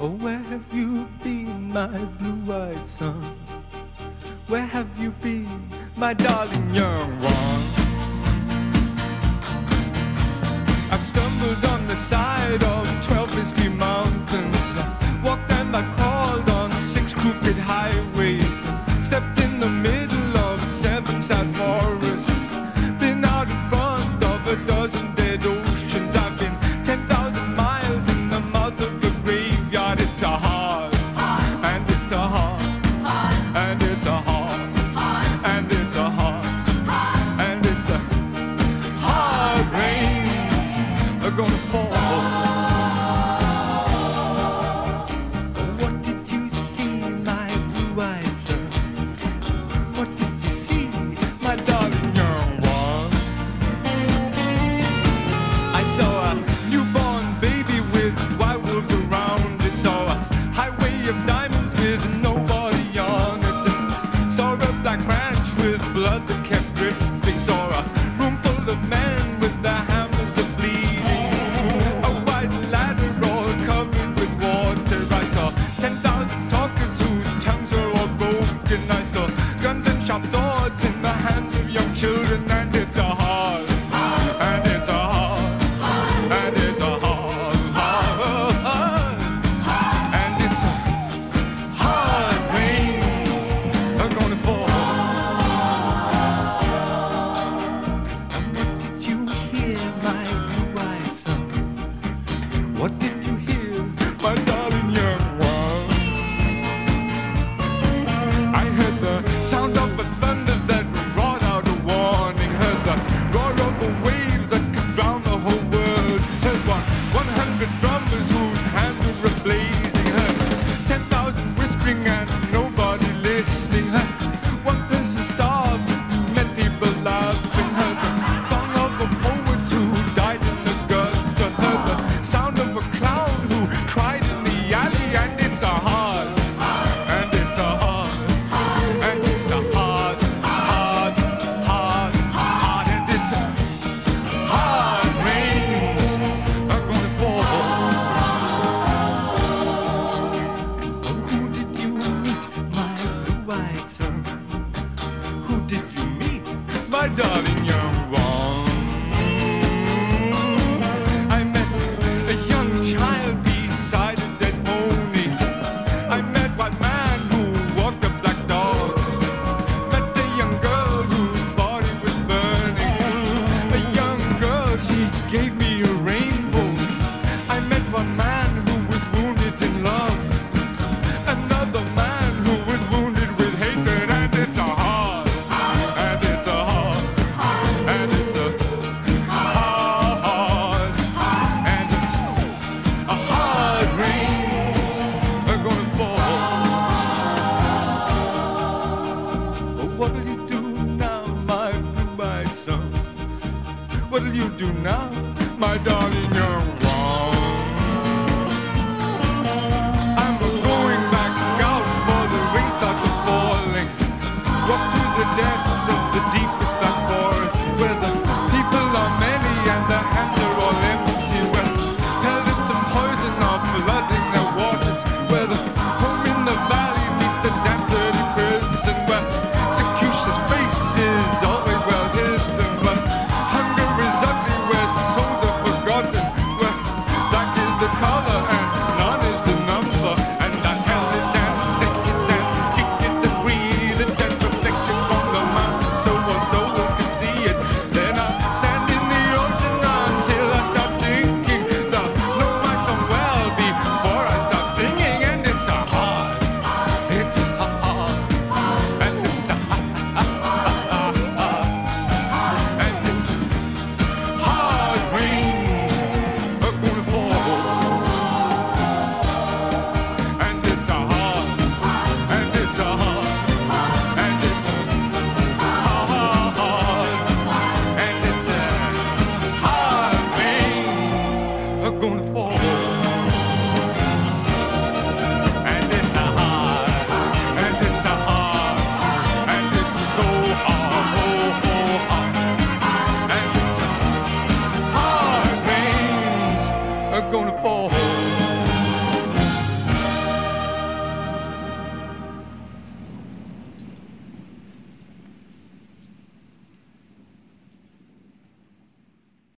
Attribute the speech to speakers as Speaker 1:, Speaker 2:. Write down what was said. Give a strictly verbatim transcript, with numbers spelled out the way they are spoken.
Speaker 1: Oh, where have you been, my blue-eyed son? Where have you been, my darling young one? I've stumbled on the side of twelve misty mountains, walked and I crawled on six crooked highways, stepped in the middle of seven sad forests, been out in front of a dozen dead oceans. I've been ten thousand miles in the mouth of the graveyard. It's a hard, and it's a hard, and it's a hard, and it's a hard, and it's a hard rain are gonna fall. What did you see, my blue-eyed son? What did you see, my darling young one? I saw a newborn baby with white wolves around it, saw a highway of diamonds with nobody on it, saw a black ranch with blood that kept dripping, saw a room full of men with their hammers of bleeding, a white ladder all covered with water. I saw ten thousand talkers whose tongues were all broken. I saw guns and sharp swords in the hands of young children. And it's a hard, and it's a hard, and it's a hard, hard, hard, and it's a hard rain are gonna fall. And what did you hear, my blue-eyed son? What did you hear, my darling young one? I heard the sound of a thunder that brought out a warning, heard the roar of a wave that could drown the whole world, heard one, one hundred drummers whose hands were blazing, heard ten thousand whispering and nobody listening, heard one person starved, met people laughing, heard the song of a poet who died in the gutter, heard the sound of a clown who cried in the alley. And it's a hard, and it's a hard, and it's a hard, hard, hard, hard, and it's a hard rains are gonna fall. Oh, who did you meet, my blue-eyed son? Who did you meet, my darling young one? I met a young child beside a dead pony. I met one man who walked a black dog. Met a young girl whose body was burning. A young girl, she gave me a rainbow. I met one man who was wounded in love. Another man who was wounded with hatred. And it's a hard, and it's a hard, and it's a hard, and it's a hard rain are gonna fall. Oh, what'll you do now, my blue-eyed son? What'll you do now, my darling young one? I'm going back out for the rain starts falling. Walk through the depths of the deepest black forest where the